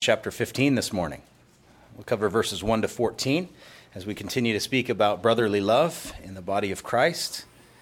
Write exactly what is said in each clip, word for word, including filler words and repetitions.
chapter fifteen this morning. We'll cover verses one to fourteen as we continue to speak about brotherly love in the body of Christ.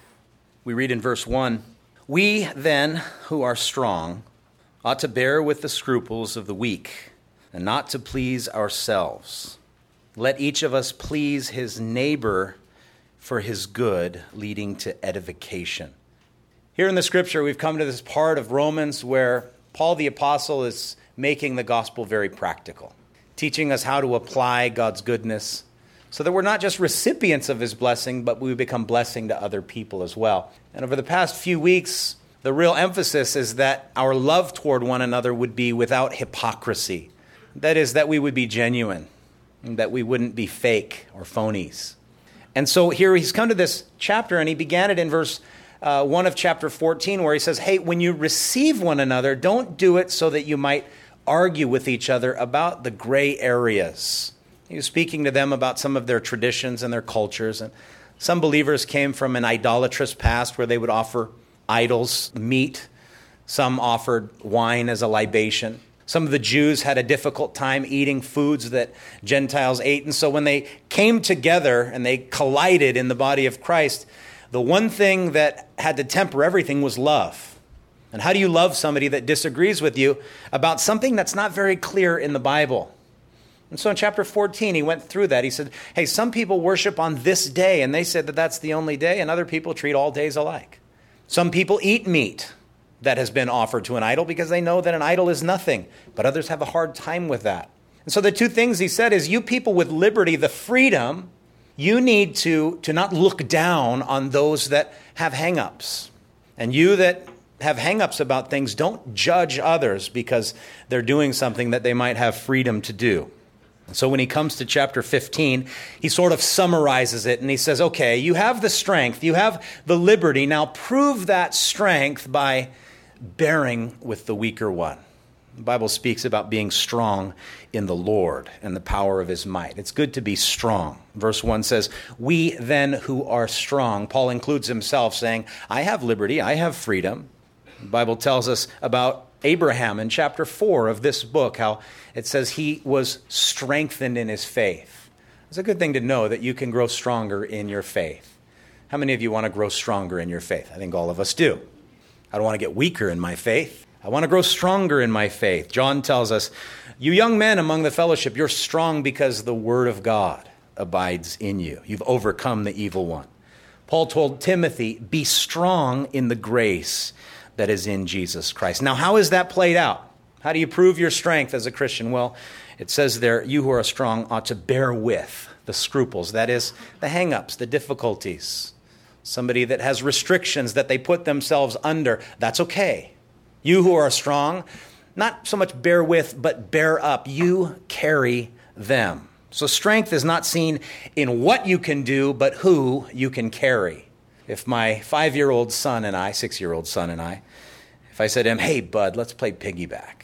We read in verse one, "We then who are strong ought to bear with the scruples of the weak and not to please ourselves. Let each of us please his neighbor for his good, leading to edification." Here in the scripture, we've come to this part of Romans where Paul the apostle is making the gospel very practical, teaching us how to apply God's goodness so that we're not just recipients of his blessing, but we become blessing to other people as well. And over the past few weeks, the real emphasis is that our love toward one another would be without hypocrisy. That is, that we would be genuine, and that we wouldn't be fake or phonies. And so here he's come to this chapter, and he began it in verse uh, one of chapter fourteen, where he says, hey, when you receive one another, don't do it so that you might argue with each other about the gray areas. He was speaking to them about some of their traditions and their cultures. And some believers came from an idolatrous past where they would offer idols meat. Some offered wine as a libation. Some of the Jews had a difficult time eating foods that Gentiles ate. And so when they came together and they collided in the body of Christ, the one thing that had to temper everything was love. And how do you love somebody that disagrees with you about something that's not very clear in the Bible? And so in chapter fourteen, he went through that. He said, hey, some people worship on this day, and they said that that's the only day, and other people treat all days alike. Some people eat meat that has been offered to an idol because they know that an idol is nothing, but others have a hard time with that. And so the two things he said is, you people with liberty, the freedom, you need to, to not look down on those that have hang-ups. And you that have hang-ups about things, don't judge others because they're doing something that they might have freedom to do. So when he comes to chapter fifteen, he sort of summarizes it and he says, okay, you have the strength, you have the liberty, now prove that strength by bearing with the weaker one. The Bible speaks about being strong in the Lord and the power of his might. It's good to be strong. Verse one says, we then who are strong. Paul includes himself saying, I have liberty, I have freedom. The Bible tells us about Abraham in chapter four of this book, how it says he was strengthened in his faith. It's a good thing to know that you can grow stronger in your faith. How many of you want to grow stronger in your faith? I think all of us do. I don't want to get weaker in my faith. I want to grow stronger in my faith. John tells us, you young men among the fellowship, you're strong because the word of God abides in you. You've overcome the evil one. Paul told Timothy, be strong in the grace that is in Jesus Christ. Now, how is that played out? How do you prove your strength as a Christian? Well, it says there, you who are strong ought to bear with the scruples. That is, the hang-ups, the difficulties. Somebody that has restrictions that they put themselves under, that's okay. You who are strong, not so much bear with, but bear up. You carry them. So strength is not seen in what you can do, but who you can carry. If my five-year-old son and I, six-year-old son and I, if I said to him, hey, bud, let's play piggyback,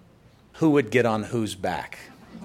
who would get on whose back?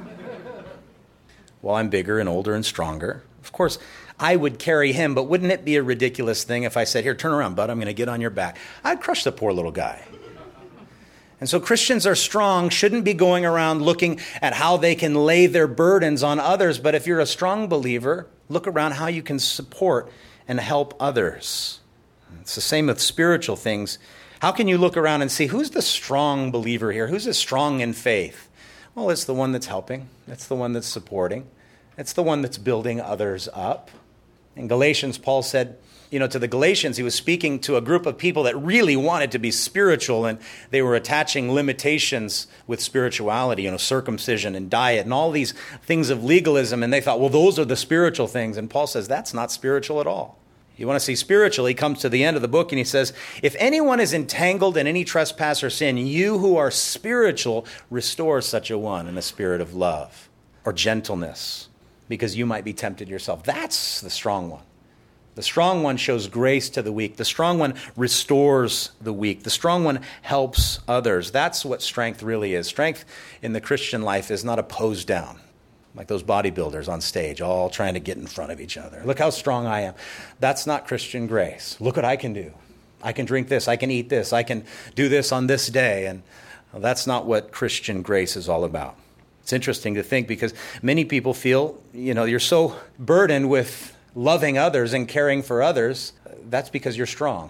Well, I'm bigger and older and stronger. Of course, I would carry him, but wouldn't it be a ridiculous thing if I said, here, turn around, bud, I'm going to get on your back? I'd crush the poor little guy. And so Christians are strong, shouldn't be going around looking at how they can lay their burdens on others. But if you're a strong believer, look around how you can support and help others. It's the same with spiritual things. How can you look around and see who's the strong believer here? Who's the strong in faith? Well, it's the one that's helping. It's the one that's supporting. It's the one that's building others up. In Galatians, Paul said, you know, to the Galatians, he was speaking to a group of people that really wanted to be spiritual, and they were attaching limitations with spirituality, you know, circumcision and diet and all these things of legalism. And they thought, well, those are the spiritual things. And Paul says, that's not spiritual at all. You want to see spiritual, he comes to the end of the book and he says, if anyone is entangled in any trespass or sin, you who are spiritual, restore such a one in a spirit of love or gentleness, because you might be tempted yourself. That's the strong one. The strong one shows grace to the weak. The strong one restores the weak. The strong one helps others. That's what strength really is. Strength in the Christian life is not a pose down, like those bodybuilders on stage, all trying to get in front of each other. Look how strong I am. That's not Christian grace. Look what I can do. I can drink this. I can eat this. I can do this on this day. And well, that's not what Christian grace is all about. It's interesting to think because many people feel, you know, you're so burdened with loving others and caring for others. That's because you're strong.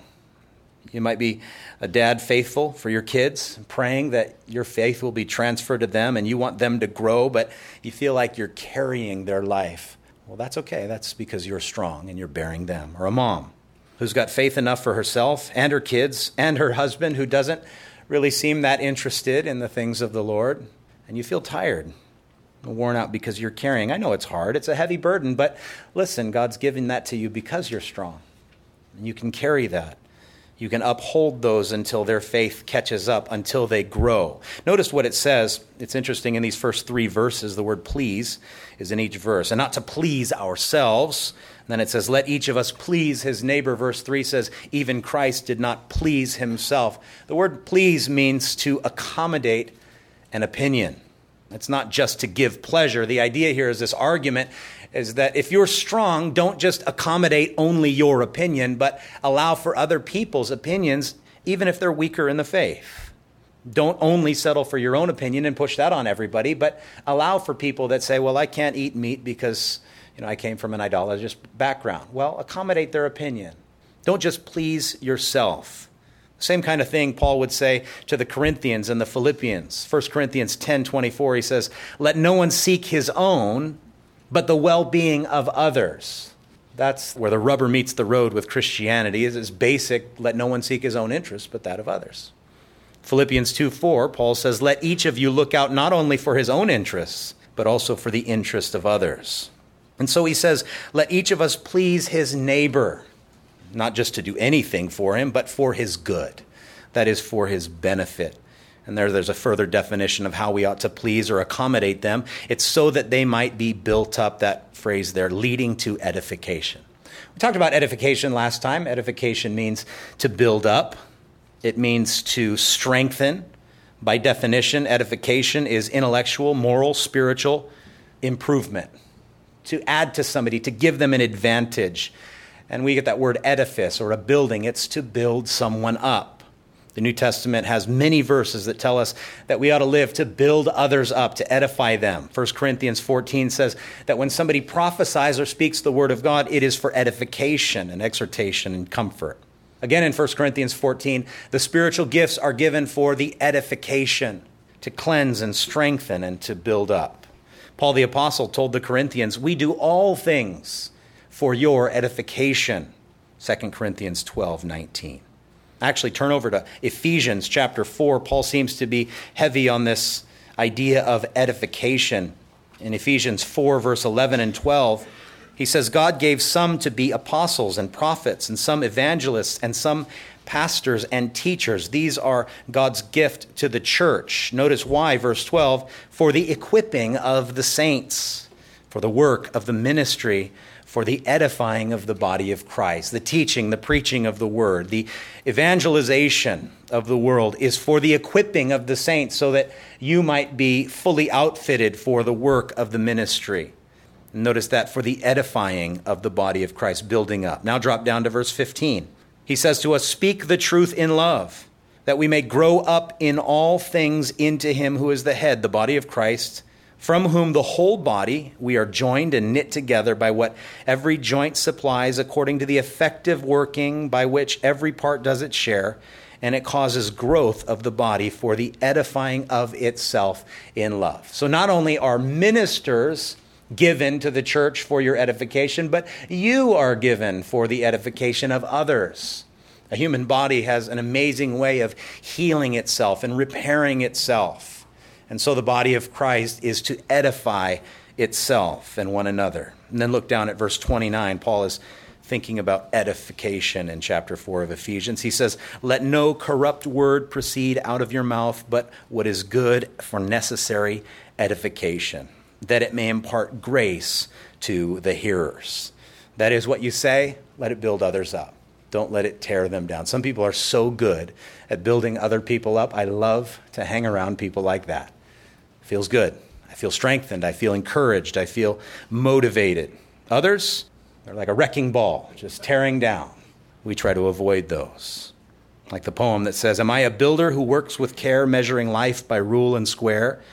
You might be a dad faithful for your kids, praying that your faith will be transferred to them and you want them to grow, but you feel like you're carrying their life. Well, that's okay. That's because you're strong and you're bearing them. Or a mom who's got faith enough for herself and her kids and her husband who doesn't really seem that interested in the things of the Lord. And you feel tired, worn out because you're carrying. I know it's hard. It's a heavy burden. But listen, God's given that to you because you're strong. And you can carry that. You can uphold those until their faith catches up, until they grow. Notice what it says. It's interesting in these first three verses, the word please is in each verse. And not to please ourselves. And then it says, let each of us please his neighbor. Verse three says, even Christ did not please himself. The word please means to accommodate an opinion. It's not just to give pleasure. The idea here is this argument is that if you're strong, don't just accommodate only your opinion, but allow for other people's opinions, even if they're weaker in the faith. Don't only settle for your own opinion and push that on everybody, but allow for people that say, well, I can't eat meat because, you know, I came from an idolatrous background. Well, accommodate their opinion. Don't just please yourself. Same kind of thing Paul would say to the Corinthians and the Philippians. First Corinthians ten twenty-four, he says, let no one seek his own, but the well-being of others. That's where the rubber meets the road with Christianity. It's basic, let no one seek his own interest, but that of others. Philippians two four, Paul says, let each of you look out not only for his own interests, but also for the interest of others. And so he says, let each of us please his neighbor. Not just to do anything for him, but for his good. That is, for his benefit. And there, there's a further definition of how we ought to please or accommodate them. It's so that they might be built up, that phrase there, leading to edification. We talked about edification last time. Edification means to build up. It means to strengthen. By definition, edification is intellectual, moral, spiritual improvement. To add to somebody, to give them an advantage. And we get that word edifice or a building. It's to build someone up. The New Testament has many verses that tell us that we ought to live to build others up, to edify them. First Corinthians fourteen says that when somebody prophesies or speaks the word of God, it is for edification and exhortation and comfort. Again, in First Corinthians fourteen, the spiritual gifts are given for the edification, to cleanse and strengthen and to build up. Paul the Apostle told the Corinthians, we do all things for your edification. Second Corinthians twelve nineteen. Actually, turn over to Ephesians chapter four. Paul seems to be heavy on this idea of edification. In Ephesians four, verse eleven and twelve, he says, God gave some to be apostles and prophets, and some evangelists, and some pastors and teachers. These are God's gift to the church. Notice why, verse twelve, for the equipping of the saints, for the work of the ministry, for the edifying of the body of Christ. The teaching, the preaching of the word, the evangelization of the world is for the equipping of the saints so that you might be fully outfitted for the work of the ministry. Notice that for the edifying of the body of Christ, building up. Now drop down to verse fifteen. He says to us, speak the truth in love, that we may grow up in all things into him who is the head, the body of Christ, from whom the whole body, we are joined and knit together by what every joint supplies according to the effective working by which every part does its share, and it causes growth of the body for the edifying of itself in love. So not only are ministers given to the church for your edification, but you are given for the edification of others. A human body has an amazing way of healing itself and repairing itself. And so the body of Christ is to edify itself and one another. And then look down at verse twenty-nine. Paul is thinking about edification in chapter four of Ephesians. He says, let no corrupt word proceed out of your mouth, but what is good for necessary edification, that it may impart grace to the hearers. That is, what you say, let it build others up. Don't let it tear them down. Some people are so good at building other people up. I love to hang around people like that. Feels good. I feel strengthened. I feel encouraged. I feel motivated. Others, they're like a wrecking ball, just tearing down. We try to avoid those. Like the poem that says, am I a builder who works with care, measuring life by rule and square?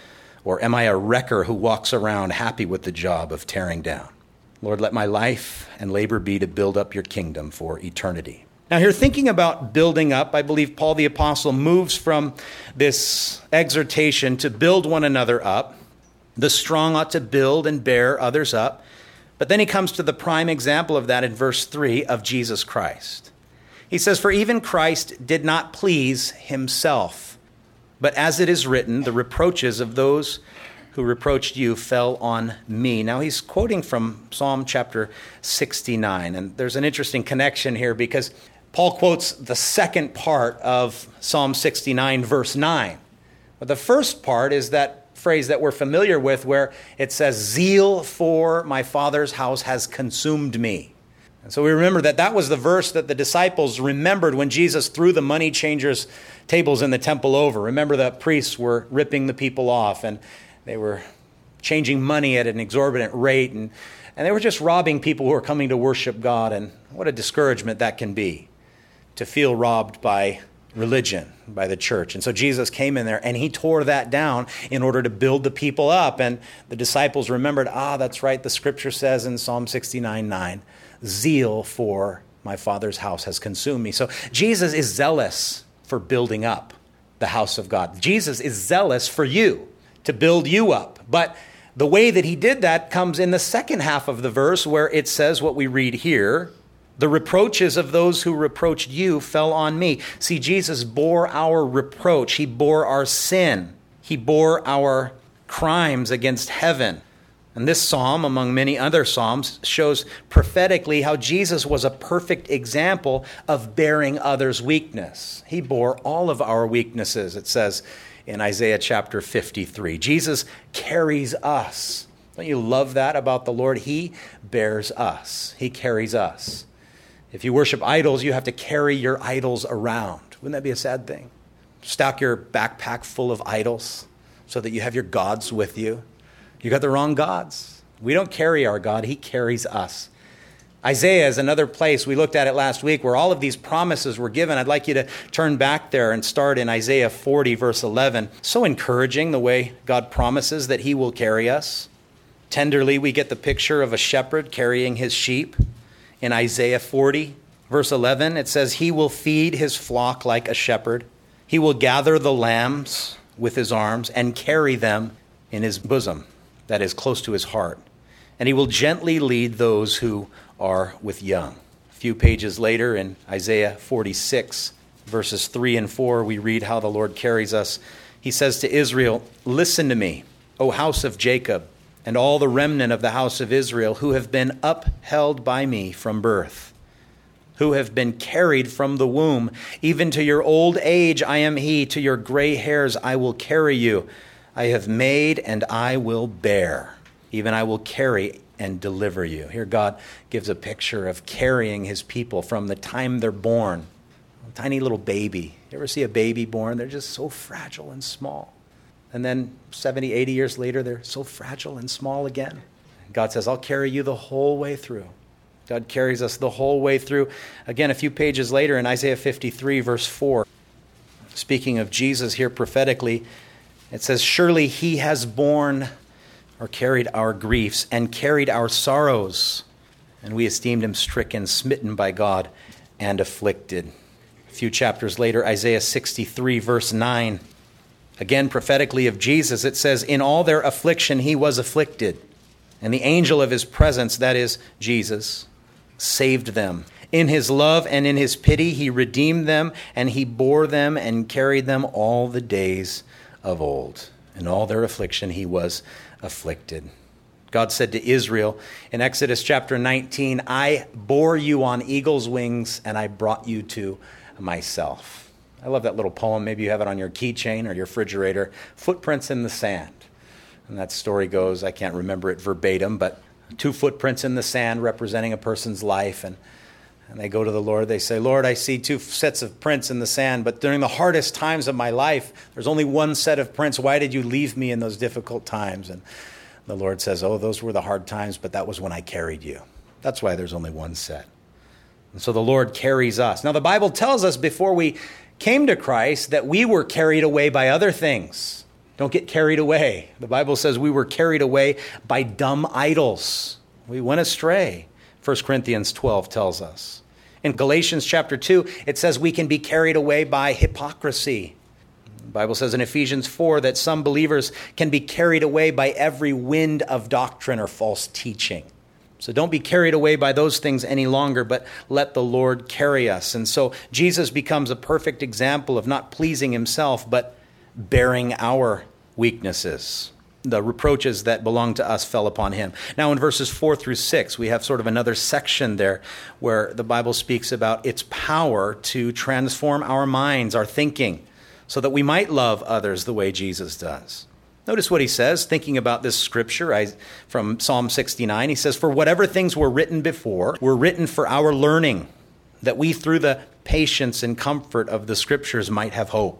Or am I a wrecker who walks around happy with the job of tearing down? Lord, let my life and labor be to build up your kingdom for eternity. Now here, thinking about building up, I believe Paul the Apostle moves from this exhortation to build one another up. The strong ought to build and bear others up. But then he comes to the prime example of that in verse three of Jesus Christ. He says, for even Christ did not please himself, but as it is written, the reproaches of those who reproached you fell on me. Now he's quoting from Psalm chapter sixty-nine, and there's an interesting connection here because Paul quotes the second part of Psalm sixty-nine, verse nine. But the first part is that phrase that we're familiar with where it says, zeal for my Father's house has consumed me. And so we remember that that was the verse that the disciples remembered when Jesus threw the money changers' tables in the temple over. Remember the priests were ripping the people off and they were changing money at an exorbitant rate, and, and they were just robbing people who were coming to worship God. And what a discouragement that can be, to feel robbed by religion, by the church. And so Jesus came in there and he tore that down in order to build the people up. And the disciples remembered, ah, that's right, the scripture says in Psalm sixty-nine nine, zeal for my Father's house has consumed me. So Jesus is zealous for building up the house of God. Jesus is zealous for you, to build you up. But the way that he did that comes in the second half of the verse where it says what we read here, the reproaches of those who reproached you fell on me. See, Jesus bore our reproach. He bore our sin. He bore our crimes against heaven. And this psalm, among many other psalms, shows prophetically how Jesus was a perfect example of bearing others' weakness. He bore all of our weaknesses, it says in Isaiah chapter fifty-three. Jesus carries us. Don't you love that about the Lord? He bears us. He carries us. If you worship idols, you have to carry your idols around. Wouldn't that be a sad thing? Stock your backpack full of idols so that you have your gods with you. You got the wrong gods. We don't carry our God. He carries us. Isaiah is another place. We looked at it last week where all of these promises were given. I'd like you to turn back there and start in Isaiah forty, verse eleven. So encouraging the way God promises that he will carry us. Tenderly, we get the picture of a shepherd carrying his sheep. In Isaiah forty, verse eleven, it says, he will feed his flock like a shepherd. He will gather the lambs with his arms and carry them in his bosom, that is close to his heart. And he will gently lead those who are with young. A few pages later in Isaiah forty-six, verses three and four, we read how the Lord carries us. He says to Israel, listen to me, O house of Jacob, and all the remnant of the house of Israel who have been upheld by me from birth, who have been carried from the womb. Even to your old age I am he, to your gray hairs I will carry you. I have made and I will bear. Even I will carry and deliver you. Here God gives a picture of carrying his people from the time they're born. A tiny little baby. You ever see a baby born? They're just so fragile and small. And then seventy, eighty years later, they're so fragile and small again. God says, I'll carry you the whole way through. God carries us the whole way through. Again, a few pages later in Isaiah fifty-three, verse four, speaking of Jesus here prophetically, it says, surely he has borne or carried our griefs and carried our sorrows, and we esteemed him stricken, smitten by God, and afflicted. A few chapters later, Isaiah sixty-three, verse nine, again prophetically of Jesus, it says, in all their affliction he was afflicted, and the angel of his presence, that is Jesus, saved them. In his love and in his pity he redeemed them, and he bore them and carried them all the days of old. In all their affliction he was afflicted. God said to Israel in Exodus chapter nineteen, I bore you on eagle's wings and I brought you to myself. I love that little poem. Maybe you have it on your keychain or your refrigerator. Footprints in the sand. And that story goes, I can't remember it verbatim, but two footprints in the sand representing a person's life. And, and they go to the Lord. They say, Lord, I see two sets of prints in the sand, but during the hardest times of my life, there's only one set of prints. Why did you leave me in those difficult times? And the Lord says, oh, those were the hard times, but that was when I carried you. That's why there's only one set. And so the Lord carries us. Now, the Bible tells us before we came to Christ that we were carried away by other things. Don't get carried away. The Bible says we were carried away by dumb idols. We went astray, First Corinthians twelve tells us. In Galatians chapter two, it says we can be carried away by hypocrisy. The Bible says in Ephesians four that some believers can be carried away by every wind of doctrine or false teaching. So don't be carried away by those things any longer, but let the Lord carry us. And so Jesus becomes a perfect example of not pleasing himself, but bearing our weaknesses. The reproaches that belong to us fell upon him. Now in verses four through six, we have sort of another section there where the Bible speaks about its power to transform our minds, our thinking, so that we might love others the way Jesus does. Notice what he says, thinking about this scripture I, from Psalm sixty-nine. He says, "For whatever things were written before were written for our learning, that we through the patience and comfort of the scriptures might have hope.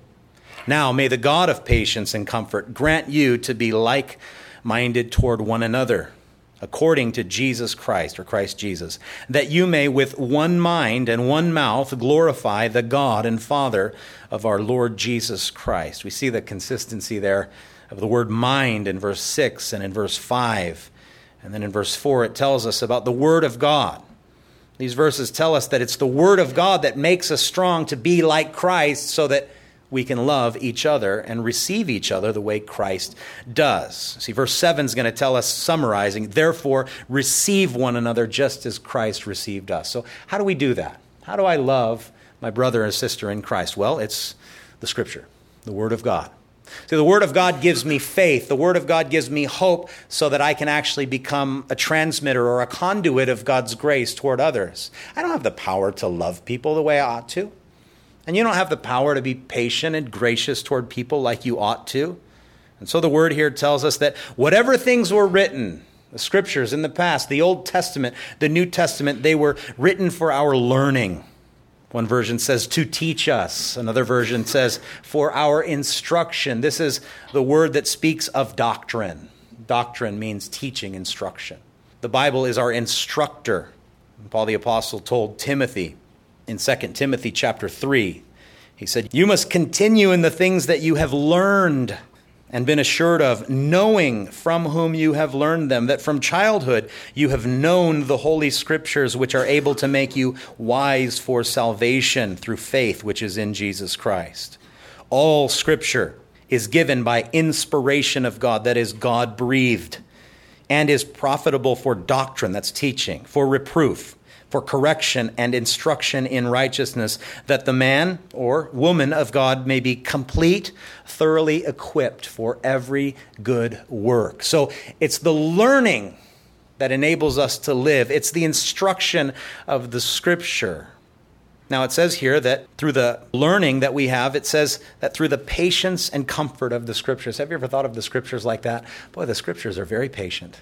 Now may the God of patience and comfort grant you to be like-minded toward one another, according to Jesus Christ," or Christ Jesus, "that you may with one mind and one mouth glorify the God and Father of our Lord Jesus Christ." We see the consistency there of the word mind in verse six and in verse five. And then in verse four, it tells us about the Word of God. These verses tell us that it's the Word of God that makes us strong to be like Christ so that we can love each other and receive each other the way Christ does. See, verse seven is going to tell us, summarizing, "Therefore, receive one another just as Christ received us." So how do we do that? How do I love my brother and sister in Christ? Well, it's the Scripture, the Word of God. See, the Word of God gives me faith. The Word of God gives me hope so that I can actually become a transmitter or a conduit of God's grace toward others. I don't have the power to love people the way I ought to. And you don't have the power to be patient and gracious toward people like you ought to. And so the word here tells us that whatever things were written, the scriptures in the past, the Old Testament, the New Testament, they were written for our learning. One version says to teach us. Another version says for our instruction. This is the word that speaks of doctrine. Doctrine means teaching, instruction. The Bible is our instructor. Paul the Apostle told Timothy, in Second Timothy chapter three, he said, "You must continue in the things that you have learned and been assured of, knowing from whom you have learned them, that from childhood you have known the Holy Scriptures, which are able to make you wise for salvation through faith, which is in Jesus Christ. All Scripture is given by inspiration of God," that is, God-breathed, "and is profitable for doctrine," that's teaching, "for reproof, for correction and instruction in righteousness, that the man or woman of God may be complete, thoroughly equipped for every good work." So it's the learning that enables us to live. It's the instruction of the Scripture. Now it says here that through the learning that we have, it says that through the patience and comfort of the Scriptures. Have you ever thought of the Scriptures like that? Boy, the Scriptures are very patient.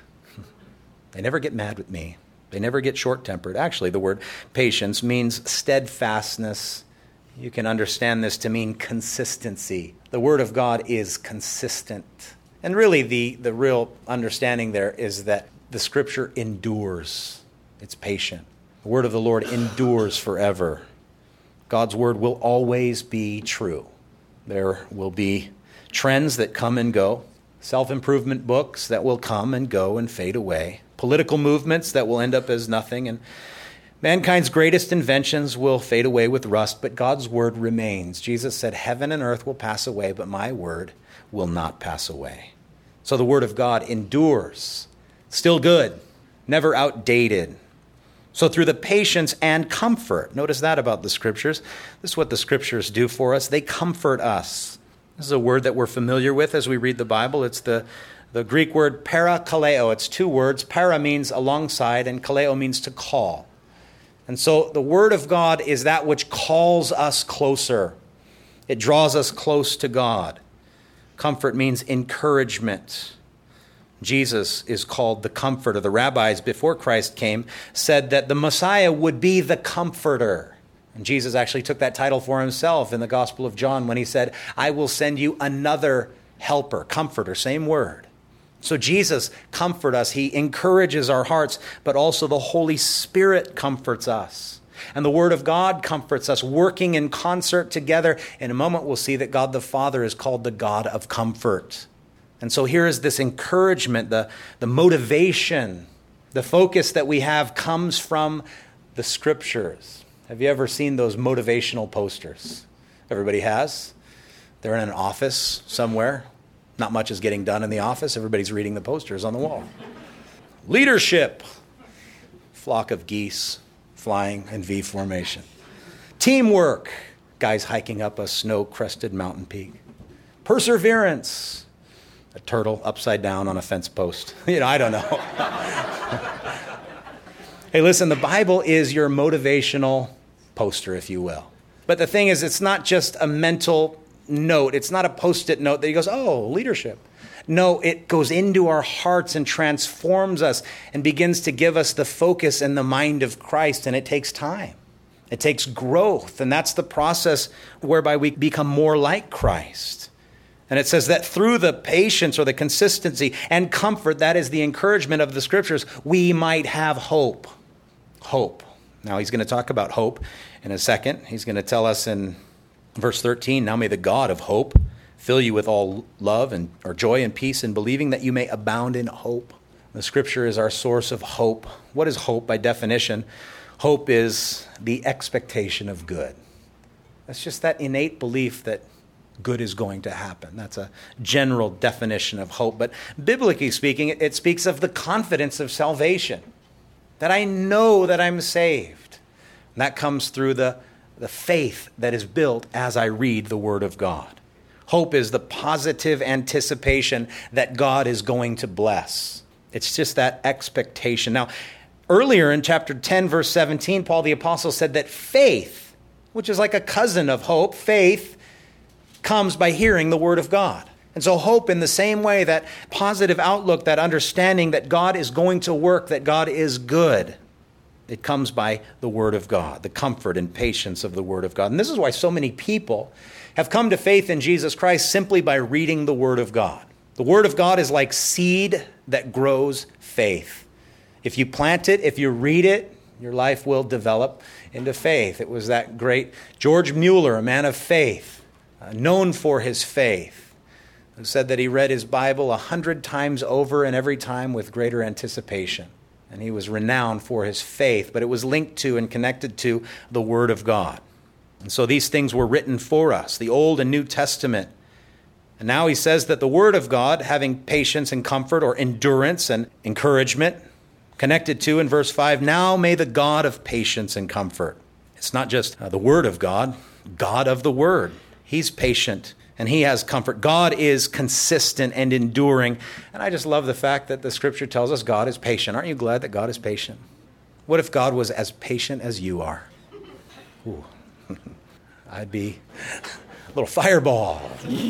They never get mad with me. They never get short-tempered. Actually, the word patience means steadfastness. You can understand this to mean consistency. The Word of God is consistent. And really, the, the real understanding there is that the Scripture endures. It's patient. The Word of the Lord endures forever. God's Word will always be true. There will be trends that come and go, self-improvement books that will come and go and fade away, political movements that will end up as nothing, and mankind's greatest inventions will fade away with rust, but God's word remains. Jesus said, "Heaven and earth will pass away, but my word will not pass away." So the word of God endures, still good, never outdated. So through the patience and comfort, notice that about the Scriptures. This is what the Scriptures do for us. They comfort us. This is a word that we're familiar with as we read the Bible. It's the The Greek word parakaleo. It's two words. Para means alongside, and kaleo means to call. And so the Word of God is that which calls us closer. It draws us close to God. Comfort means encouragement. Jesus is called the Comforter. The rabbis before Christ came said that the Messiah would be the Comforter. And Jesus actually took that title for himself in the Gospel of John when he said, "I will send you another helper," Comforter, same word. So Jesus comforts us. He encourages our hearts, but also the Holy Spirit comforts us. And the Word of God comforts us, working in concert together. In a moment, we'll see that God the Father is called the God of comfort. And so here is this encouragement, the, the motivation, the focus that we have comes from the Scriptures. Have you ever seen those motivational posters? Everybody has. They're in an office somewhere. Not much is getting done in the office. Everybody's reading the posters on the wall. Leadership. Flock of geese flying in V formation. Teamwork. Guys hiking up a snow-crested mountain peak. Perseverance. A turtle upside down on a fence post. You know, I don't know. Hey, listen, the Bible is your motivational poster, if you will. But the thing is, it's not just a mental note. It's not a post-it note that he goes, oh, leadership. No, it goes into our hearts and transforms us and begins to give us the focus and the mind of Christ, and it takes time. It takes growth, and that's the process whereby we become more like Christ. And it says that through the patience or the consistency and comfort, that is the encouragement of the Scriptures, we might have hope. Hope. Now he's going to talk about hope in a second. He's going to tell us in verse thirteen, now may the God of hope fill you with all love and or joy and peace in believing that you may abound in hope. The Scripture is our source of hope. What is hope by definition? Hope is the expectation of good. That's just that innate belief that good is going to happen. That's a general definition of hope. But biblically speaking, it speaks of the confidence of salvation, that I know that I'm saved. And that comes through the, the faith that is built as I read the Word of God. Hope is the positive anticipation that God is going to bless. It's just that expectation. Now, earlier in chapter ten, verse seventeen, Paul the Apostle said that faith, which is like a cousin of hope, faith comes by hearing the Word of God. And so hope in the same way, that positive outlook, that understanding that God is going to work, that God is good, it comes by the Word of God, the comfort and patience of the Word of God. And this is why so many people have come to faith in Jesus Christ simply by reading the Word of God. The Word of God is like seed that grows faith. If you plant it, if you read it, your life will develop into faith. It was that great George Mueller, a man of faith, uh, known for his faith, who said that he read his Bible a hundred times over and every time with greater anticipation. And he was renowned for his faith, but it was linked to and connected to the Word of God. And so these things were written for us, the Old and New Testament. And now he says that the Word of God, having patience and comfort or endurance and encouragement, connected to in verse five, now may the God of patience and comfort. It's not just uh, the Word of God, God of the Word. He's patient and he has comfort. God is consistent and enduring. And I just love the fact that the Scripture tells us God is patient. Aren't you glad that God is patient? What if God was as patient as you are? Ooh. I'd be a little fireball.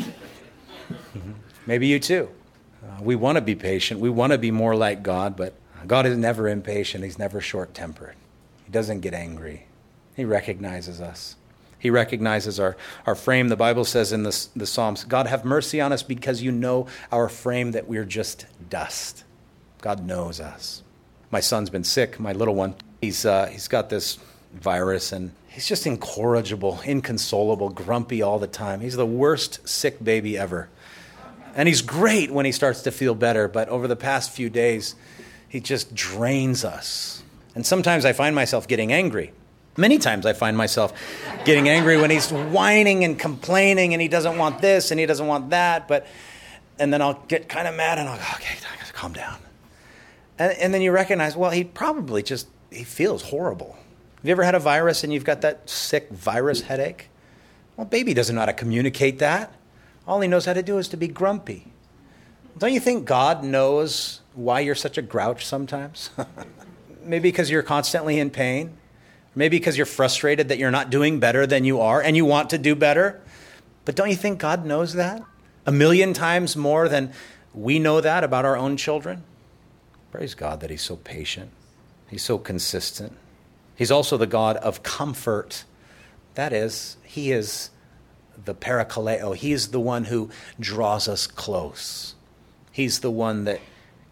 Maybe you too. Uh, we want to be patient. We want to be more like God, but God is never impatient. He's never short-tempered. He doesn't get angry. He recognizes us. He recognizes our, our frame. The Bible says in the, the Psalms, God, have mercy on us because you know our frame, that we're just dust. God knows us. My son's been sick, my little one. He's uh, he's got this virus, and he's just incorrigible, inconsolable, grumpy all the time. He's the worst sick baby ever. And he's great when he starts to feel better, but over the past few days, he just drains us. And sometimes I find myself getting angry. Many times I find myself getting angry when he's whining and complaining and he doesn't want this and he doesn't want that. But and then I'll get kind of mad and I'll go, okay, calm down. And, and then you recognize, well, he probably just, he feels horrible. Have you ever had a virus and you've got that sick virus headache? Well, baby doesn't know how to communicate that. All he knows how to do is to be grumpy. Don't you think God knows why you're such a grouch sometimes? Maybe because you're constantly in pain. Maybe because you're frustrated that you're not doing better than you are and you want to do better. But don't you think God knows that? A million times more than we know that about our own children. Praise God that he's so patient. He's so consistent. He's also the God of comfort. That is, he is the parakaleo. He is the one who draws us close. He's the one that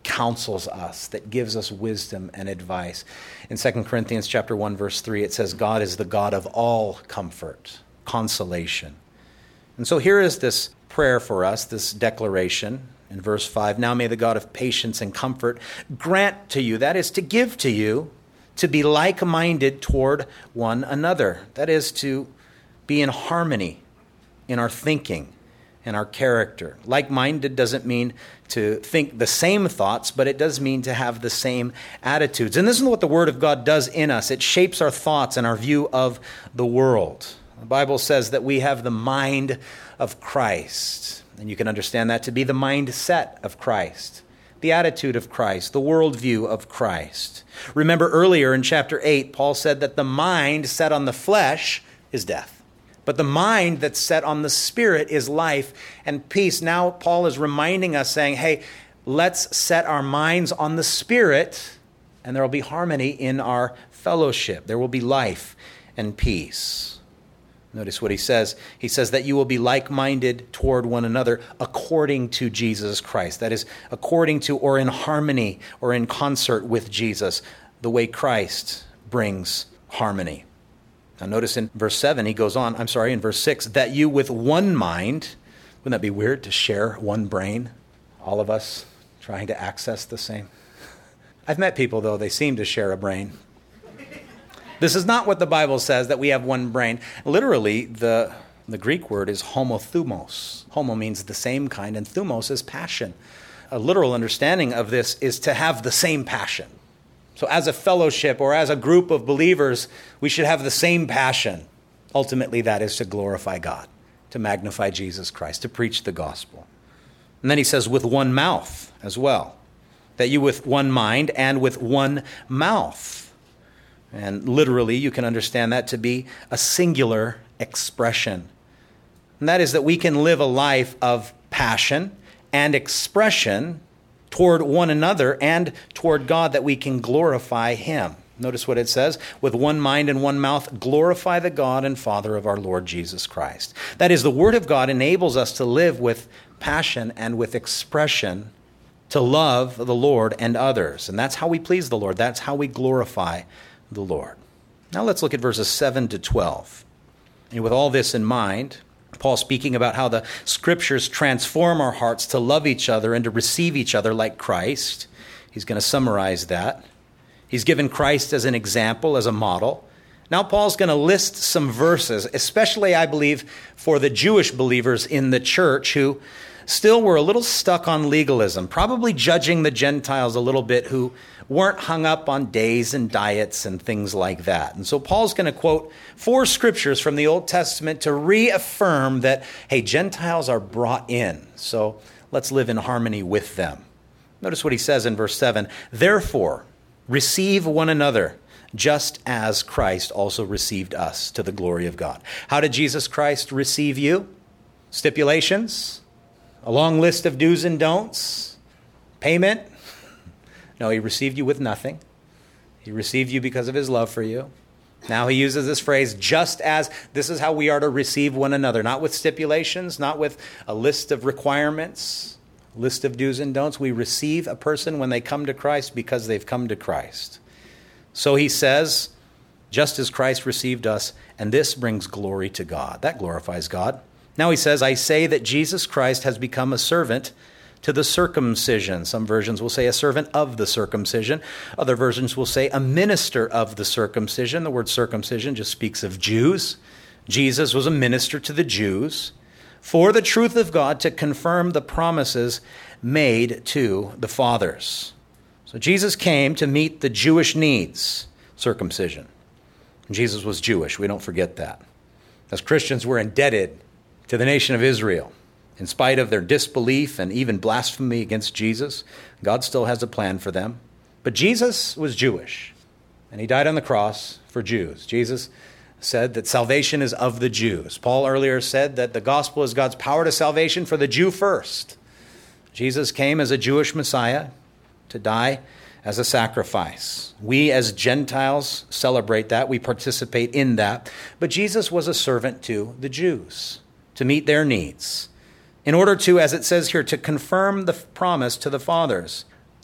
counsels us, that gives us wisdom and advice. In Second Corinthians chapter one, verse three, it says, God is the God of all comfort, consolation. And so here is this prayer for us, this declaration in verse five. Now may the God of patience and comfort grant to you, that is to give to you, to be like-minded toward one another. That is to be in harmony in our thinking and our character. Like-minded doesn't mean to think the same thoughts, but it does mean to have the same attitudes. And this is what the Word of God does in us. It shapes our thoughts and our view of the world. The Bible says that we have the mind of Christ. And you can understand that to be the mindset of Christ, the attitude of Christ, the worldview of Christ. Remember earlier in chapter eight, Paul said that the mind set on the flesh is death. But the mind that's set on the Spirit is life and peace. Now Paul is reminding us, saying, hey, let's set our minds on the Spirit, and there will be harmony in our fellowship. There will be life and peace. Notice what he says. He says that you will be like-minded toward one another according to Jesus Christ. That is, according to or in harmony or in concert with Jesus, the way Christ brings harmony. Now notice in verse seven, he goes on, I'm sorry, in verse six, that you with one mind, wouldn't that be weird to share one brain? All of us trying to access the same. I've met people, though, they seem to share a brain. This is not what the Bible says, that we have one brain. Literally, the, the Greek word is homothumos. Homo means the same kind, and thumos is passion. A literal understanding of this is to have the same passion. So as a fellowship or as a group of believers, we should have the same passion. Ultimately, that is to glorify God, to magnify Jesus Christ, to preach the gospel. And then he says, with one mouth as well, that you with one mind and with one mouth. And literally, you can understand that to be a singular expression. And that is that we can live a life of passion and expression toward one another and toward God, that we can glorify Him. Notice what it says, with one mind and one mouth, glorify the God and Father of our Lord Jesus Christ. That is, the Word of God enables us to live with passion and with expression, to love the Lord and others. And that's how we please the Lord. That's how we glorify the Lord. Now let's look at verses seven to twelve. And with all this in mind, Paul speaking about how the Scriptures transform our hearts to love each other and to receive each other like Christ. He's going to summarize that. He's given Christ as an example, as a model. Now Paul's going to list some verses, especially, I believe, for the Jewish believers in the church who still were a little stuck on legalism, probably judging the Gentiles a little bit, who weren't hung up on days and diets and things like that. And so Paul's going to quote four scriptures from the Old Testament to reaffirm that, hey, Gentiles are brought in, so let's live in harmony with them. Notice what he says in verse seven, therefore, receive one another, just as Christ also received us to the glory of God. How did Jesus Christ receive you? Stipulations? A long list of do's and don'ts? Payment? No, he received you with nothing. He received you because of his love for you. Now he uses this phrase, just as. This is how we are to receive one another, not with stipulations, not with a list of requirements, a list of do's and don'ts. We receive a person when they come to Christ because they've come to Christ. So he says, just as Christ received us, and this brings glory to God. That glorifies God. Now he says, I say that Jesus Christ has become a servant to the circumcision. Some versions will say a servant of the circumcision. Other versions will say a minister of the circumcision. The word circumcision just speaks of Jews. Jesus was a minister to the Jews for the truth of God, to confirm the promises made to the fathers. So Jesus came to meet the Jewish needs, circumcision. Jesus was Jewish. We don't forget that. As Christians, we're indebted to the nation of Israel. In spite of their disbelief and even blasphemy against Jesus, God still has a plan for them. But Jesus was Jewish, and he died on the cross for Jews. Jesus said that salvation is of the Jews. Paul earlier said that the gospel is God's power to salvation for the Jew first. Jesus came as a Jewish Messiah to die as a sacrifice. We as Gentiles celebrate that. We participate in that. But Jesus was a servant to the Jews to meet their needs, in order to, as it says here, to confirm the promise to the fathers.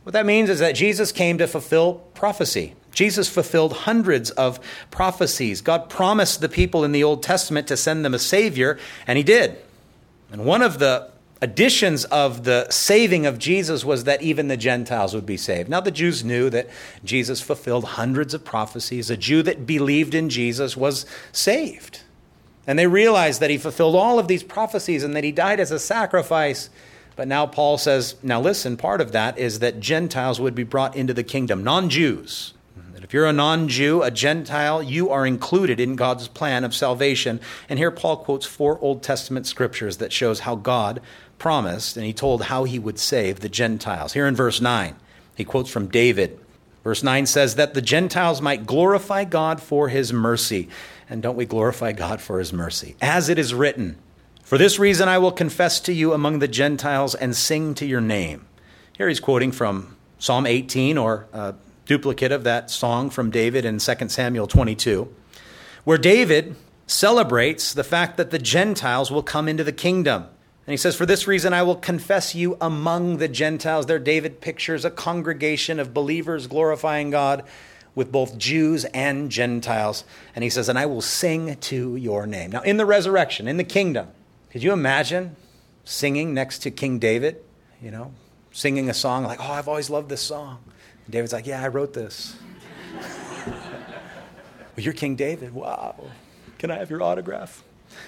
What that means is that Jesus came to fulfill prophecy. Jesus fulfilled hundreds of prophecies. God promised the people in the Old Testament to send them a Savior, and he did. And one of the additions of the saving of Jesus was that even the Gentiles would be saved. Now, the Jews knew that Jesus fulfilled hundreds of prophecies. A Jew that believed in Jesus was saved. And they realized that he fulfilled all of these prophecies and that he died as a sacrifice. But now Paul says, now listen, part of that is that Gentiles would be brought into the kingdom, non-Jews. That if you're a non-Jew, a Gentile, you are included in God's plan of salvation. And here Paul quotes four Old Testament scriptures that shows how God promised, and he told how he would save the Gentiles. Here in verse nine, he quotes from David. Verse nine says that the Gentiles might glorify God for his mercy. And don't we glorify God for his mercy? As it is written, for this reason I will confess to you among the Gentiles and sing to your name. Here he's quoting from Psalm eighteen, or a duplicate of that song from David in Second Samuel twenty-two, where David celebrates the fact that the Gentiles will come into the kingdom. And he says, for this reason I will confess you among the Gentiles. There David pictures a congregation of believers glorifying God with both Jews and Gentiles. And he says, and I will sing to your name. Now, in the resurrection, in the kingdom, could you imagine singing next to King David? You know, singing a song like, oh, I've always loved this song. And David's like, yeah, I wrote this. Well, you're King David. Wow. Can I have your autograph?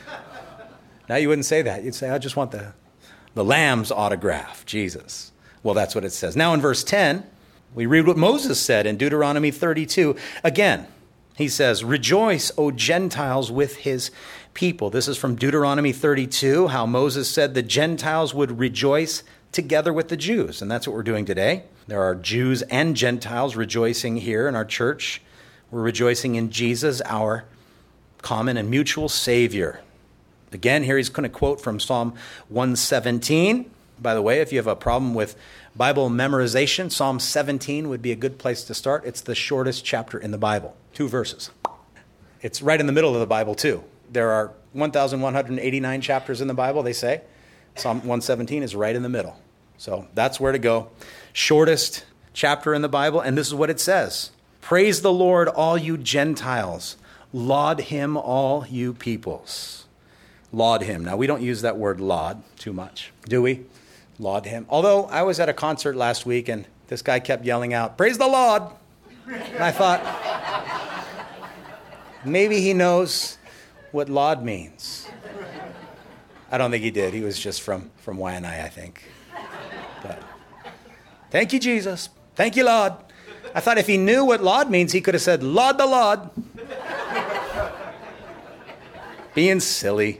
Now, you wouldn't say that. You'd say, I just want the, the Lamb's autograph, Jesus. Well, that's what it says. Now, in verse ten, we read what Moses said in Deuteronomy thirty-two. Again, he says, rejoice, O Gentiles, with his people. This is from Deuteronomy thirty-two, how Moses said the Gentiles would rejoice together with the Jews. And that's what we're doing today. There are Jews and Gentiles rejoicing here in our church. We're rejoicing in Jesus, our common and mutual Savior. Again, here he's going to quote from Psalm one seventeen. By the way, if you have a problem with Bible memorization, Psalm seventeen would be a good place to start. It's the shortest chapter in the Bible, two verses. It's right in the middle of the Bible, too. There are one thousand one hundred eighty-nine chapters in the Bible, they say. Psalm one seventeen is right in the middle. So that's where to go. Shortest chapter in the Bible, and this is what it says. Praise the Lord, all you Gentiles. Laud him, all you peoples. Laud him. Now, we don't use that word laud too much, do we? Laud him. Although I was at a concert last week and this guy kept yelling out, praise the Lord. And I thought, maybe he knows what laud means. I don't think he did. He was just from, from Waianae, I think. But thank you, Jesus. Thank you, Lord. I thought if he knew what laud means, he could have said, Laud the Lord. Being silly.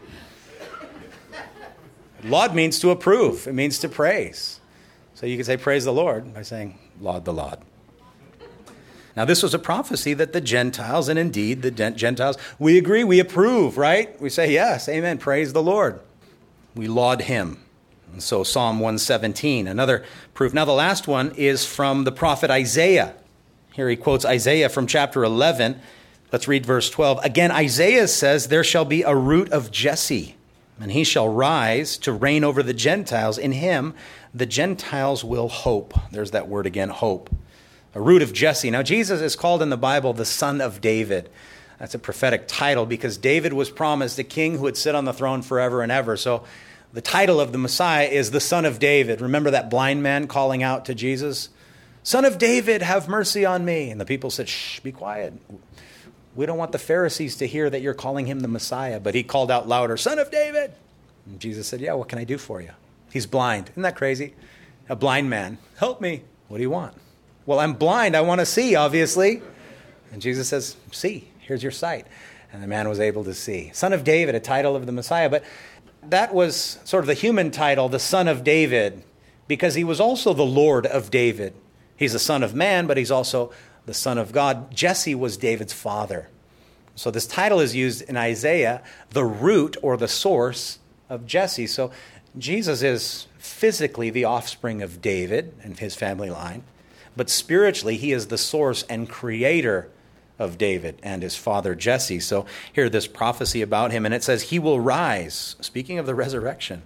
Laud means to approve. It means to praise. So you could say praise the Lord by saying laud the Lord. Now this was a prophecy that the Gentiles, and indeed the Gentiles, we agree, we approve, right? We say yes, amen, praise the Lord. We laud him. And so Psalm one seventeen, another proof. Now the last one is from the prophet Isaiah. Here he quotes Isaiah from chapter eleven. Let's read verse twelve. Again, Isaiah says, there shall be a root of Jesse, and he shall rise to reign over the Gentiles. In him, the Gentiles will hope. There's that word again, hope. A root of Jesse. Now, Jesus is called in the Bible the Son of David. That's a prophetic title because David was promised a king who would sit on the throne forever and ever. So the title of the Messiah is the Son of David. Remember that blind man calling out to Jesus? Son of David, have mercy on me. And the people said, shh, be quiet. We don't want the Pharisees to hear that you're calling him the Messiah. But he called out louder, Son of David. And Jesus said, yeah, what can I do for you? He's blind. Isn't that crazy? A blind man. Help me. What do you want? Well, I'm blind. I want to see, obviously. And Jesus says, see, here's your sight. And the man was able to see. Son of David, a title of the Messiah. But that was sort of the human title, the Son of David, because he was also the Lord of David. He's the Son of Man, but he's also the Son of God. Jesse was David's father. So this title is used in Isaiah, the root or the source of Jesse. So Jesus is physically the offspring of David and his family line, but spiritually he is the source and creator of David and his father Jesse. So here this prophecy about him, and it says he will rise, speaking of the resurrection,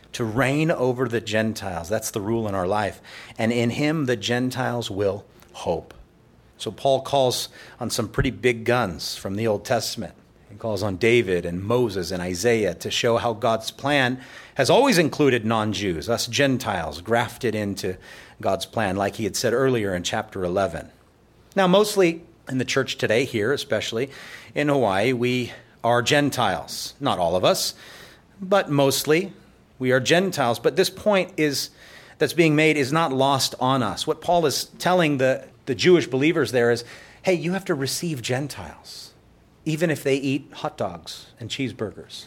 to reign over the Gentiles. That's the rule in our life. And in him, the Gentiles will hope. So Paul calls on some pretty big guns from the Old Testament. He calls on David and Moses and Isaiah to show how God's plan has always included non-Jews, us Gentiles, grafted into God's plan, like he had said earlier in chapter eleven. Now, mostly in the church today here, especially in Hawaii, we are Gentiles. Not all of us, but mostly we are Gentiles. But this point is that's being made is not lost on us. What Paul is telling the, the Jewish believers there is, hey, you have to receive Gentiles, even if they eat hot dogs and cheeseburgers.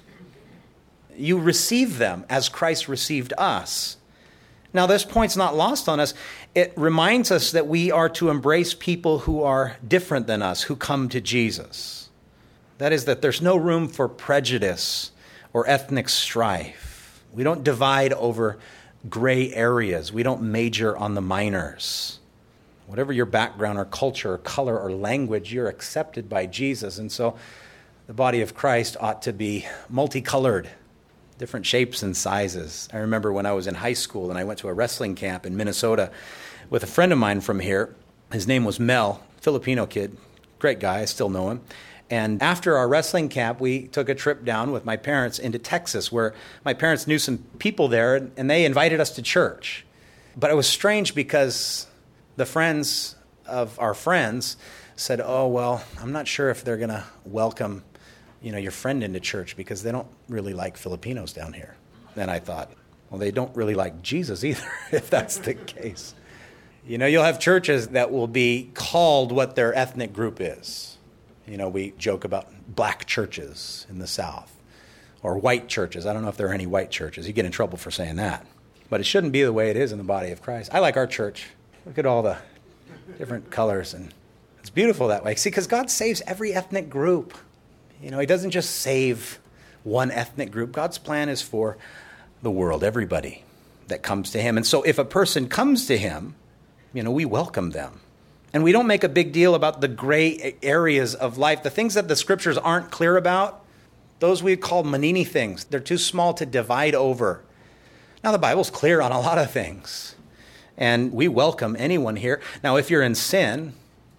You receive them as Christ received us. Now, this point's not lost on us. It reminds us that we are to embrace people who are different than us, who come to Jesus. That is, that there's no room for prejudice or ethnic strife. We don't divide over gray areas. We don't major on the minors. Whatever your background or culture or color or language, you're accepted by Jesus. And so the body of Christ ought to be multicolored, different shapes and sizes. I remember when I was in high school and I went to a wrestling camp in Minnesota with a friend of mine from here. His name was Mel, Filipino kid, great guy, I still know him. And after our wrestling camp, we took a trip down with my parents into Texas, where my parents knew some people there, and they invited us to church. But it was strange because the friends of our friends said, oh, well, I'm not sure if they're going to welcome, you know, your friend into church because they don't really like Filipinos down here. And I thought, well, they don't really like Jesus either, if that's the case. You know, you'll have churches that will be called what their ethnic group is. You know, we joke about black churches in the South or white churches. I don't know if there are any white churches. You get in trouble for saying that. But it shouldn't be the way it is in the body of Christ. I like our church. Look at all the different colors, and it's beautiful that way. See, because God saves every ethnic group. You know, he doesn't just save one ethnic group. God's plan is for the world, everybody that comes to him. And so if a person comes to him, you know, we welcome them. And we don't make a big deal about the gray areas of life. The things that the scriptures aren't clear about, those we call manini things. They're too small to divide over. Now, the Bible's clear on a lot of things. And we welcome anyone here. Now, if you're in sin,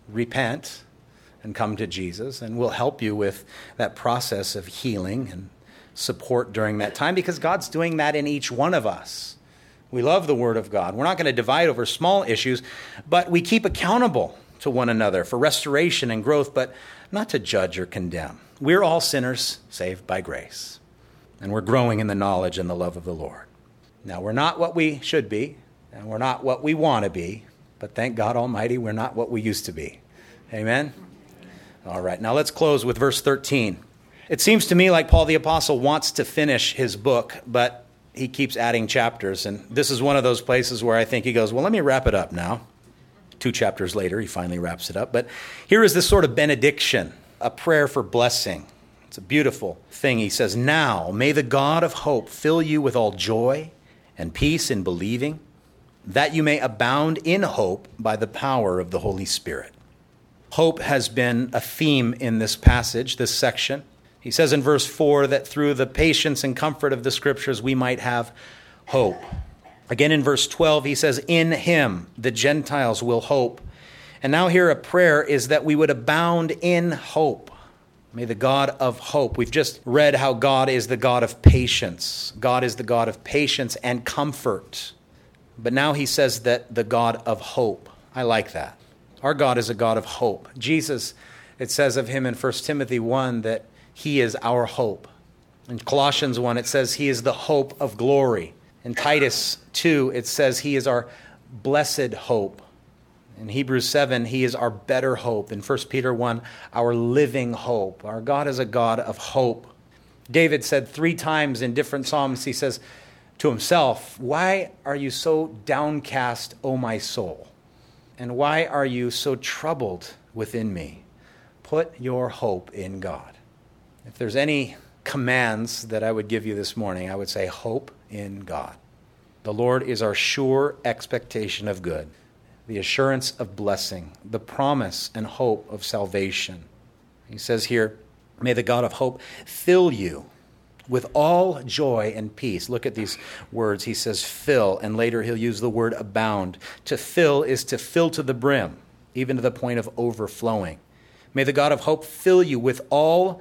repent and come to Jesus. And we'll help you with that process of healing and support during that time. Because God's doing that in each one of us. We love the Word of God. We're not going to divide over small issues, but we keep accountable to one another for restoration and growth, but not to judge or condemn. We're all sinners saved by grace, and we're growing in the knowledge and the love of the Lord. Now, we're not what we should be, and we're not what we want to be, but thank God Almighty, we're not what we used to be. Amen? All right, now let's close with verse thirteen. It seems to me like Paul the Apostle wants to finish his book, but he keeps adding chapters, and this is one of those places where I think he goes, well, let me wrap it up now. Two chapters later, he finally wraps it up. But here is this sort of benediction, a prayer for blessing. It's a beautiful thing. He says, now may the God of hope fill you with all joy and peace in believing, that you may abound in hope by the power of the Holy Spirit. Hope has been a theme in this passage, this section. He says in verse four that through the patience and comfort of the scriptures, we might have hope. Again in verse twelve, he says, in him the Gentiles will hope. And now here a prayer is that we would abound in hope. May the God of hope. We've just read how God is the God of patience. God is the God of patience and comfort. But now he says that the God of hope. I like that. Our God is a God of hope. Jesus, it says of him in First Timothy one that he is our hope. In Colossians one, it says he is the hope of glory. In Titus two, it says he is our blessed hope. In Hebrews seven, he is our better hope. In First Peter one, our living hope. Our God is a God of hope. David said three times in different Psalms, he says to himself, why are you so downcast, O my soul? And why are you so troubled within me? Put your hope in God. If there's any commands that I would give you this morning, I would say hope in God. The Lord is our sure expectation of good, the assurance of blessing, the promise and hope of salvation. He says here, may the God of hope fill you. with all joy and peace. Look at these words. He says fill, and later he'll use the word abound. To fill is to fill to the brim, even to the point of overflowing. May the God of hope fill you with all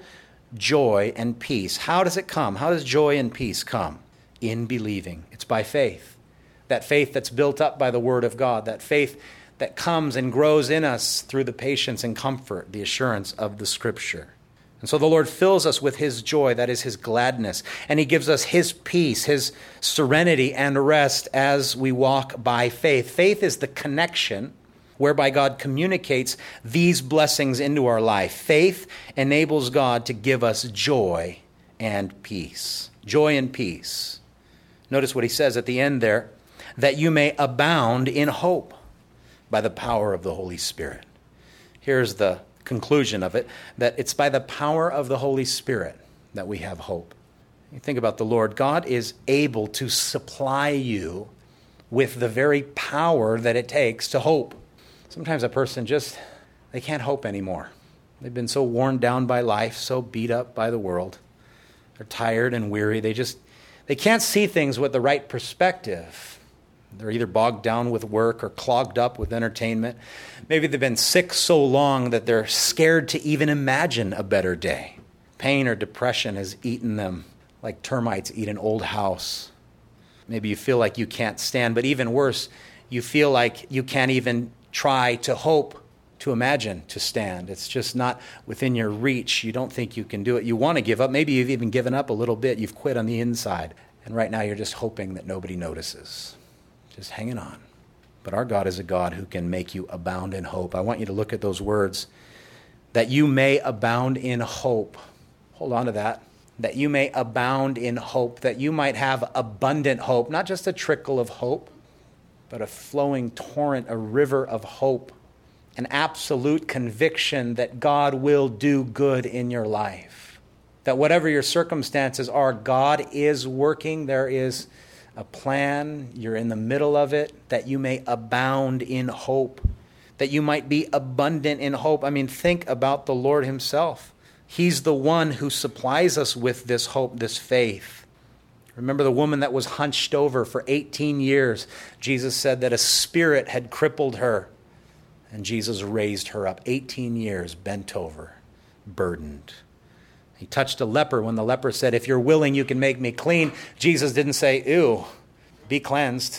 joy and peace. How does it come? How does joy and peace come? In believing. It's by faith. That faith that's built up by the word of God. That faith that comes and grows in us through the patience and comfort, the assurance of the Scripture. And so the Lord fills us with his joy, that is his gladness, and he gives us his peace, his serenity and rest as we walk by faith. Faith is the connection whereby God communicates these blessings into our life. Faith enables God to give us joy and peace. Joy and peace. Notice what he says at the end there, that you may abound in hope by the power of the Holy Spirit. Here's the conclusion of it, that it's by the power of the Holy Spirit that we have hope. You think about the Lord. God is able to supply you with the very power that it takes to hope. Sometimes a person just, they can't hope anymore. They've been so worn down by life, so beat up by the world. They're tired and weary. They just, they can't see things with the right perspective. They're either bogged down with work or clogged up with entertainment. Maybe they've been sick so long that they're scared to even imagine a better day. Pain or depression has eaten them like termites eat an old house. Maybe you feel like you can't stand, but even worse, you feel like you can't even try to hope, to imagine, to stand. It's just not within your reach. You don't think you can do it. You want to give up. Maybe you've even given up a little bit. You've quit on the inside. And right now you're just hoping that nobody notices. Just hanging on. But our God is a God who can make you abound in hope. I want you to look at those words. That you may abound in hope. Hold on to that. That you may abound in hope. That you might have abundant hope. Not just a trickle of hope, but a flowing torrent, a river of hope. An absolute conviction that God will do good in your life. That whatever your circumstances are, God is working. There is a plan, you're in the middle of it, that you may abound in hope, that you might be abundant in hope. I mean, think about the Lord himself. He's the one who supplies us with this hope, this faith. Remember the woman that was hunched over for eighteen years. Jesus said that a spirit had crippled her, and Jesus raised her up. eighteen years, bent over, burdened. He touched a leper when the leper said, if you're willing, you can make me clean. Jesus didn't say, ew, be cleansed.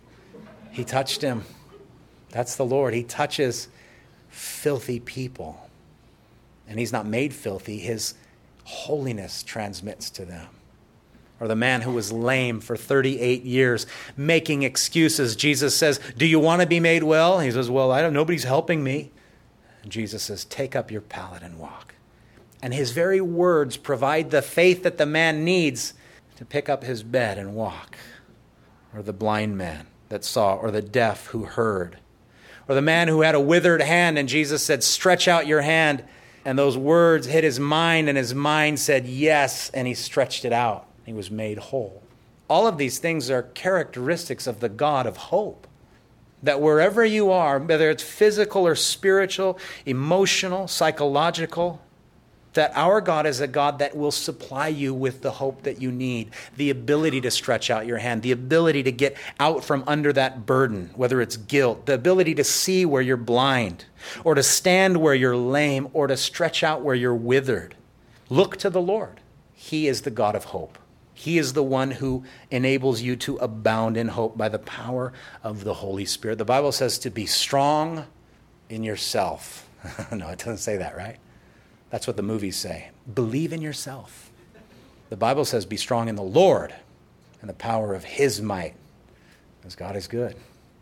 He touched him. That's the Lord. He touches filthy people. And he's not made filthy. His holiness transmits to them. Or the man who was lame for thirty-eight years, making excuses. Jesus says, do you want to be made well? He says, well, I don't, nobody's helping me. And Jesus says, take up your pallet and walk. And his very words provide the faith that the man needs to pick up his bed and walk. Or the blind man that saw, or the deaf who heard. Or the man who had a withered hand, and Jesus said, stretch out your hand. And those words hit his mind, and his mind said yes, and he stretched it out. He was made whole. All of these things are characteristics of the God of hope. That wherever you are, whether it's physical or spiritual, emotional, psychological, that our God is a God that will supply you with the hope that you need, the ability to stretch out your hand, the ability to get out from under that burden, whether it's guilt, the ability to see where you're blind, or to stand where you're lame, or to stretch out where you're withered. Look to the Lord. He is the God of hope. He is the one who enables you to abound in hope by the power of the Holy Spirit. The Bible says to be strong in yourself. No, it doesn't say that, right? That's what the movies say. Believe in yourself. The Bible says be strong in the Lord and the power of his might, because God is good.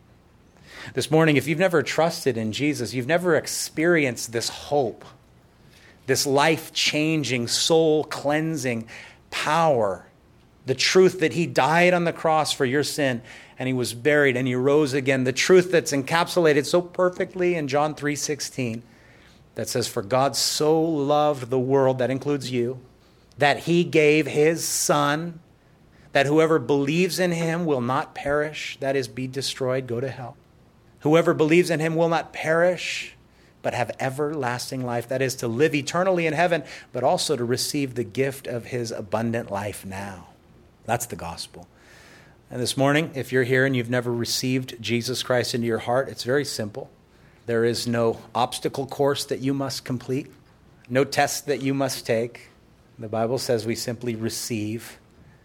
This morning, if you've never trusted in Jesus, you've never experienced this hope, this life-changing, soul-cleansing power, the truth that he died on the cross for your sin, and he was buried, and he rose again, the truth that's encapsulated so perfectly in John three sixteen, that says, for God so loved the world, that includes you, that he gave his Son, that whoever believes in him will not perish, that is, be destroyed, go to hell. Whoever believes in him will not perish, but have everlasting life. That is, to live eternally in heaven, but also to receive the gift of his abundant life now. That's the gospel. And this morning, if you're here and you've never received Jesus Christ into your heart, it's very simple. There is no obstacle course that you must complete, no test that you must take. The Bible says we simply receive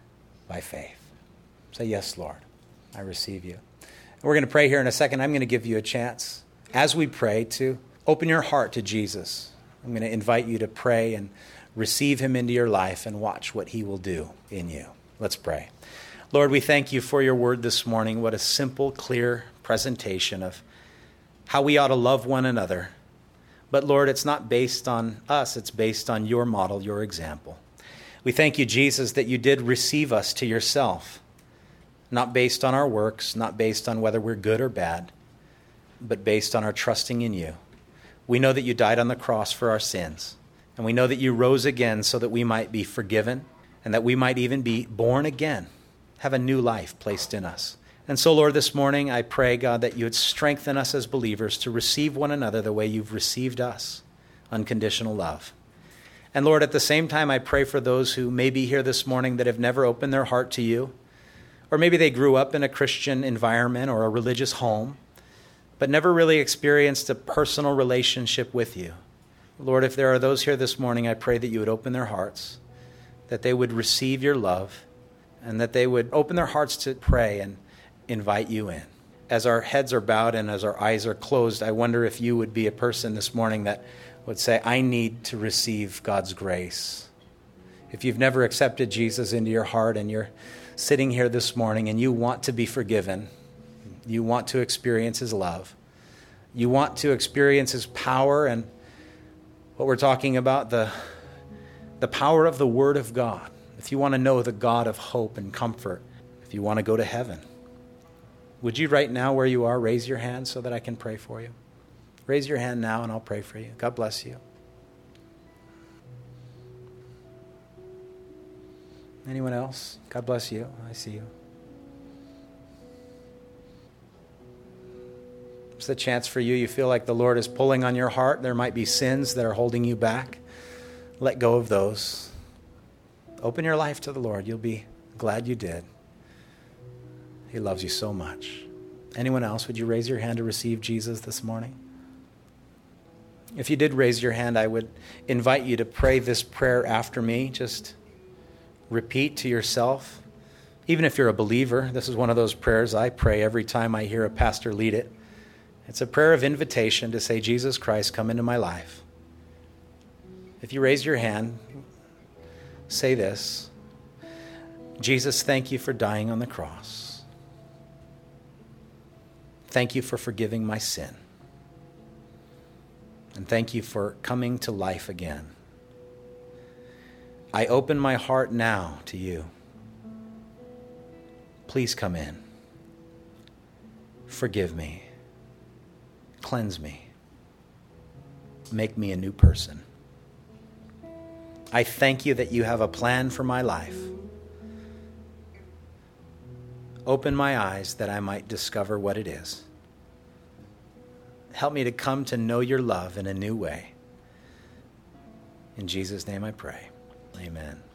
by faith. Say, yes, Lord, I receive you. And we're going to pray here in a second. I'm going to give you a chance, as we pray, to open your heart to Jesus. I'm going to invite you to pray and receive him into your life and watch what he will do in you. Let's pray. Lord, we thank you for your word this morning. What a simple, clear presentation of how we ought to love one another. But Lord, it's not based on us. It's based on your model, your example. We thank you, Jesus, that you did receive us to yourself, not based on our works, not based on whether we're good or bad, but based on our trusting in you. We know that you died on the cross for our sins, and we know that you rose again so that we might be forgiven and that we might even be born again, have a new life placed in us. And so, Lord, this morning I pray, God, that you would strengthen us as believers to receive one another the way you've received us, unconditional love. And Lord, at the same time, I pray for those who may be here this morning that have never opened their heart to you, or maybe they grew up in a Christian environment or a religious home, but never really experienced a personal relationship with you. Lord, if there are those here this morning, I pray that you would open their hearts, that they would receive your love, and that they would open their hearts to pray and invite you in. As our heads are bowed and as our eyes are closed, I wonder if you would be a person this morning that would say, I need to receive God's grace. If you've never accepted Jesus into your heart and you're sitting here this morning and you want to be forgiven, you want to experience his love, you want to experience his power and what we're talking about, the, the power of the Word of God. If you want to know the God of hope and comfort, if you want to go to heaven, would you right now where you are raise your hand so that I can pray for you? Raise your hand now and I'll pray for you. God bless you. Anyone else? God bless you. I see you. It's a chance for you. You feel like the Lord is pulling on your heart. There might be sins that are holding you back. Let go of those. Open your life to the Lord. You'll be glad you did. He loves you so much. Anyone else, would you raise your hand to receive Jesus this morning? If you did raise your hand, I would invite you to pray this prayer after me. Just repeat to yourself. Even if you're a believer, this is one of those prayers I pray every time I hear a pastor lead it. It's a prayer of invitation to say, Jesus Christ, come into my life. If you raise your hand, say this. Jesus, thank you for dying on the cross. Thank you for forgiving my sin. And thank you for coming to life again. I open my heart now to you. Please come in. Forgive me. Cleanse me. Make me a new person. I thank you that you have a plan for my life. Open my eyes that I might discover what it is. Help me to come to know your love in a new way. In Jesus' name I pray. Amen.